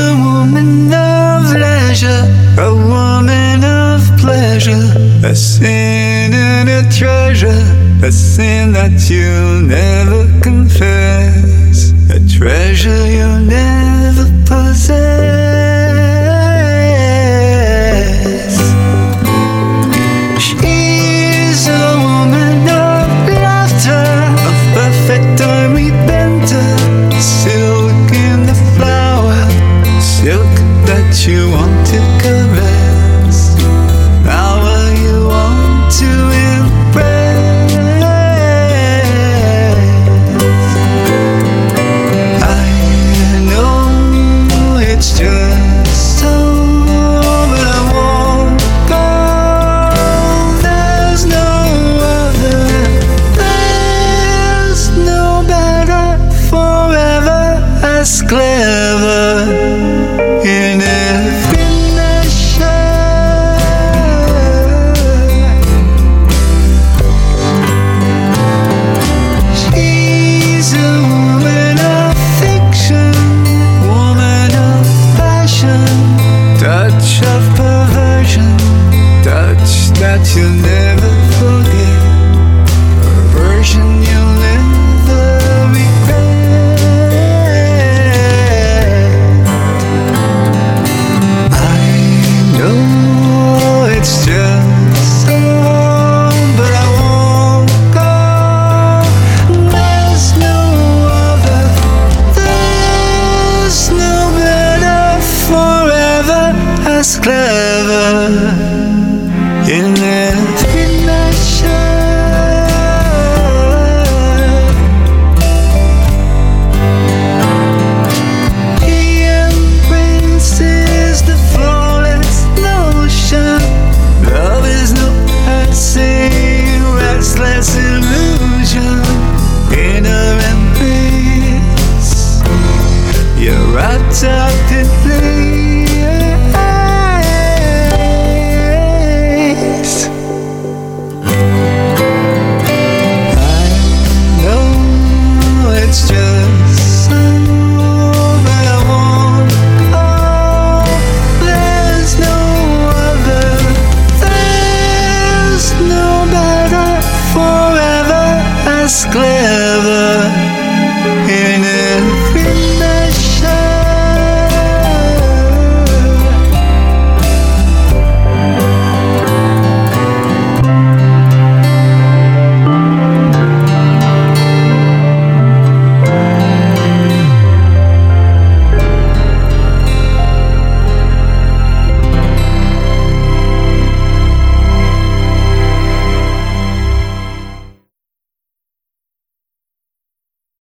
a woman of leisure, a woman of pleasure, a sin and a treasure, a sin that you'll never confess, a treasure you'll never possess. She's a woman of laughter, of perfect unrepentant, silk in the flower, silk that you want to caress, flower you want to impress. I know it's just so, but I won't go. There's no other, there's no better, forever as clever in every measure. She's a woman of fiction, woman of passion, touch of perversion, touch that you'll never forget, perversion you'll never regret. I know it's just so, but I won't go. There's no other, there's no better, forever as clever in every measure. He embraces the flawless notion. Love is no passing, restless illusion. In her embrace, you're wrapped up in place.